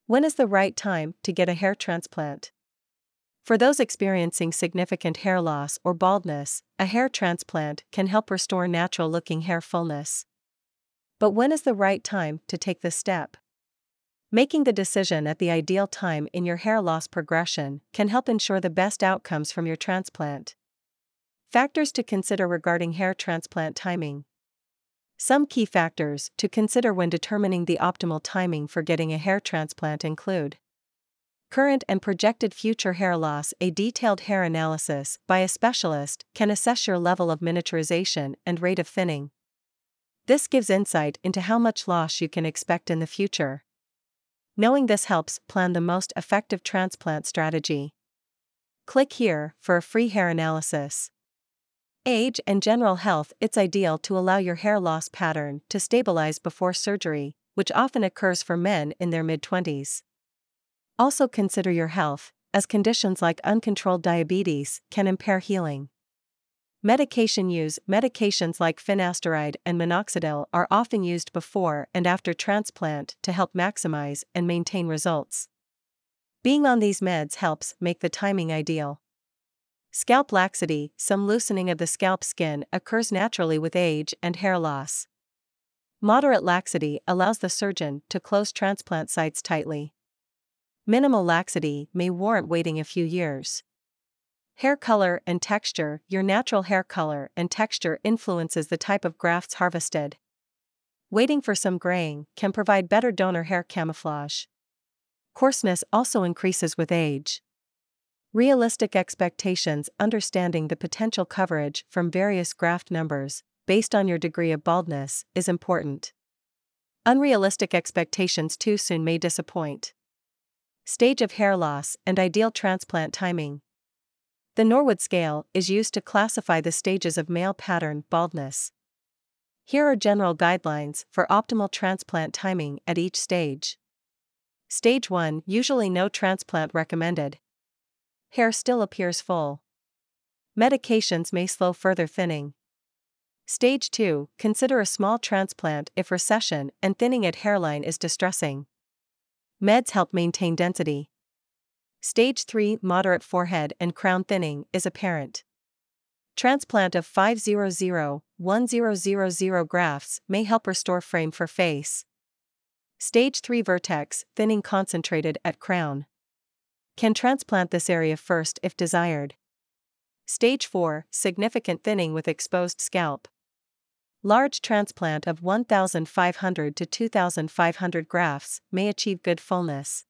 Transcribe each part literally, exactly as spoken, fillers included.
When is the right time to get a hair transplant? For those experiencing significant hair loss or baldness, a hair transplant can help restore natural-looking hair fullness. But when is the right time to take this step? Making the decision at the ideal time in your hair loss progression can help ensure the best outcomes from your transplant. Factors to consider regarding hair transplant timing. Some key factors to consider when determining the optimal timing for getting a hair transplant include current and projected future hair loss. A detailed hair analysis by a specialist can assess your level of miniaturization and rate of thinning. This gives insight into how much loss you can expect in the future. Knowing this helps plan the most effective transplant strategy. Click here for a free hair analysis. Age and general health. It's ideal to allow your hair loss pattern to stabilize before surgery, which often occurs for men in their mid-twenties. Also consider your health, as conditions like uncontrolled diabetes can impair healing. Medication use. Medications like finasteride and minoxidil are often used before and after transplant to help maximize and maintain results. Being on these meds helps make the timing ideal. Scalp laxity. Some loosening of the scalp skin occurs naturally with age and hair loss. Moderate laxity allows the surgeon to close transplant sites tightly. Minimal laxity may warrant waiting a few years. Hair color and texture. Your natural hair color and texture influences the type of grafts harvested. Waiting for some graying can provide better donor hair camouflage. Coarseness also increases with age. Realistic expectations. Understanding the potential coverage from various graft numbers, based on your degree of baldness, is important. Unrealistic expectations too soon may disappoint. Stage of hair loss and ideal transplant timing. The Norwood scale is used to classify the stages of male pattern baldness. Here are general guidelines for optimal transplant timing at each stage. Stage one. Usually no transplant recommended. Hair still appears full. Medications may slow further thinning. Stage two. Consider a small transplant if recession and thinning at hairline is distressing. Meds help maintain density. Stage three. Moderate forehead and crown thinning is apparent. Transplant of five hundred to ten thousand grafts may help restore frame for face. Stage three. Vertex thinning concentrated at crown. Can transplant this area first if desired. Stage four. Significant thinning with exposed scalp. Large transplant of one thousand five hundred to two thousand five hundred grafts may achieve good fullness.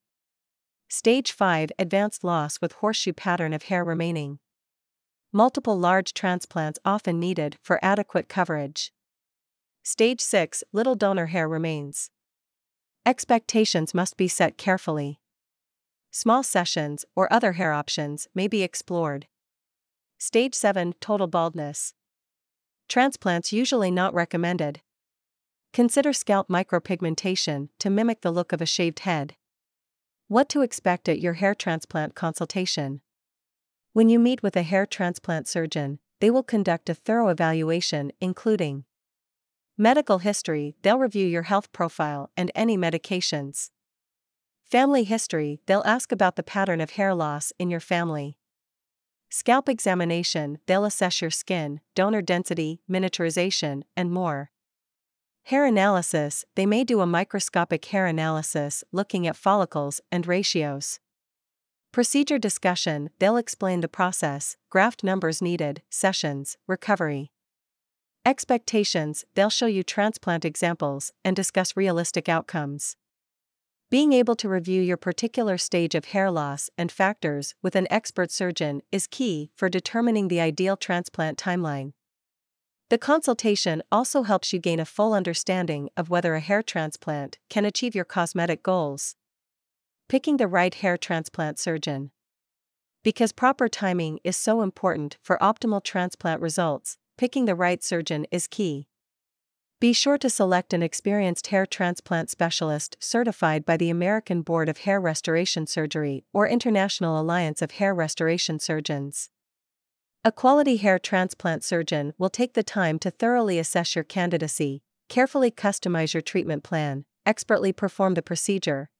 Stage five. Advanced loss with horseshoe pattern of hair remaining. Multiple large transplants often needed for adequate coverage. Stage six. Little donor hair remains. Expectations must be set carefully. Small sessions or other hair options may be explored. Stage seven. Total baldness. Transplants usually not recommended. Consider scalp micropigmentation to mimic the look of a shaved head. What to expect at your hair transplant consultation. When you meet with a hair transplant surgeon, they will conduct a thorough evaluation including medical history. They'll review your health profile and any medications. Family history. They'll ask about the pattern of hair loss in your family. Scalp examination. They'll assess your skin, donor density, miniaturization, and more. Hair analysis. They may do a microscopic hair analysis looking at follicles and ratios. Procedure discussion. They'll explain the process, graft numbers needed, sessions, recovery. Expectations. They'll show you transplant examples and discuss realistic outcomes. Being able to review your particular stage of hair loss and factors with an expert surgeon is key for determining the ideal transplant timeline. The consultation also helps you gain a full understanding of whether a hair transplant can achieve your cosmetic goals. Picking the right hair transplant surgeon. Because proper timing is so important for optimal transplant results, picking the right surgeon is key. Be sure to select an experienced hair transplant specialist certified by the American Board of Hair Restoration Surgery or International Alliance of Hair Restoration Surgeons. A quality hair transplant surgeon will take the time to thoroughly assess your candidacy, carefully customize your treatment plan, expertly perform the procedure,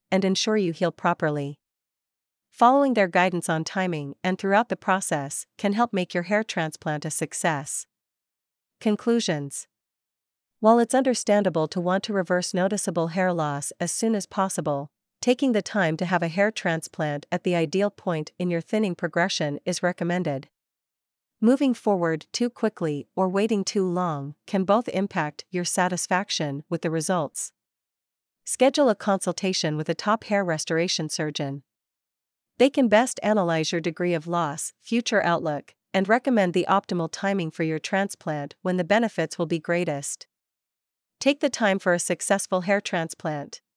and ensure you heal properly. Following their guidance on timing and throughout the process can help make your hair transplant a success. Conclusions. While it's understandable to want to reverse noticeable hair loss as soon as possible, taking the time to have a hair transplant at the ideal point in your thinning progression is recommended. Moving forward too quickly or waiting too long can both impact your satisfaction with the results. Schedule a consultation with a top hair restoration surgeon. They can best analyze your degree of loss, future outlook, and recommend the optimal timing for your transplant when the benefits will be greatest. Take the time for a successful hair transplant.